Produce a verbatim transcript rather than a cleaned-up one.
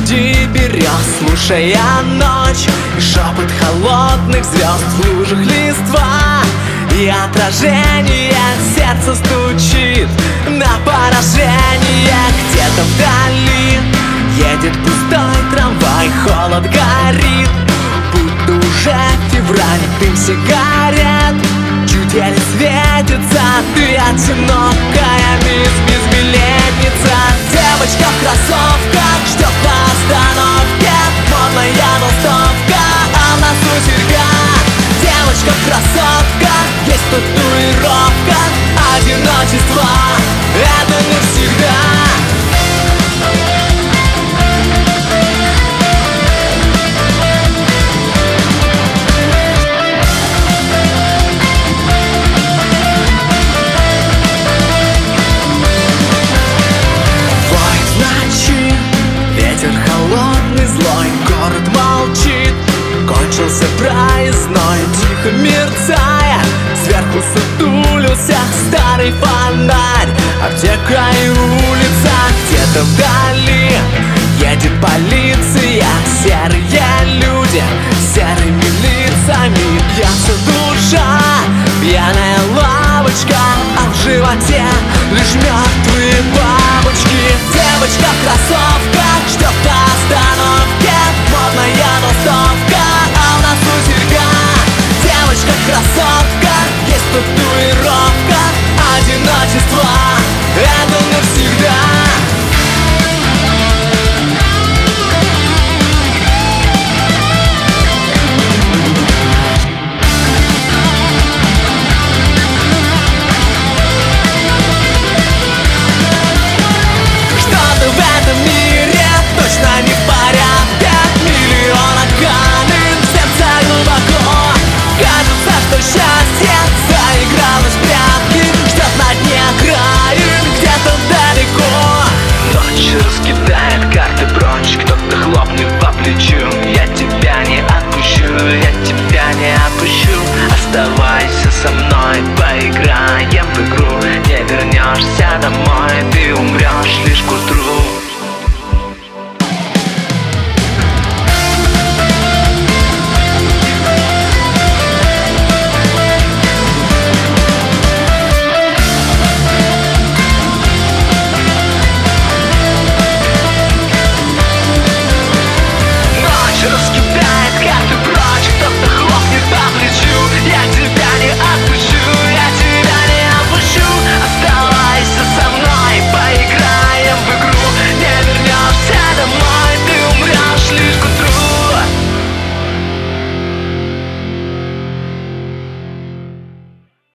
среди берез, слушая ночь и шепот холодных звезд в лужах листва. И отражение сердца стучит на поражение. Где-то вдали едет пустой трамвай, холод горит, будто уже февраль, дым сигарет. Чуть еле светится, ты одинокая мисс безбилетница. Девочка в кроссовках ждет на остановке, модная толстовка, а в носу серьга. Девочка в кроссовках, есть татуировка, одиночество — это навсегда. Ветер холодный, злой, город молчит. Кончился проездной, тихо мерцая, сверху сутулился старый фонарь. Аптека и улица, где-то вдали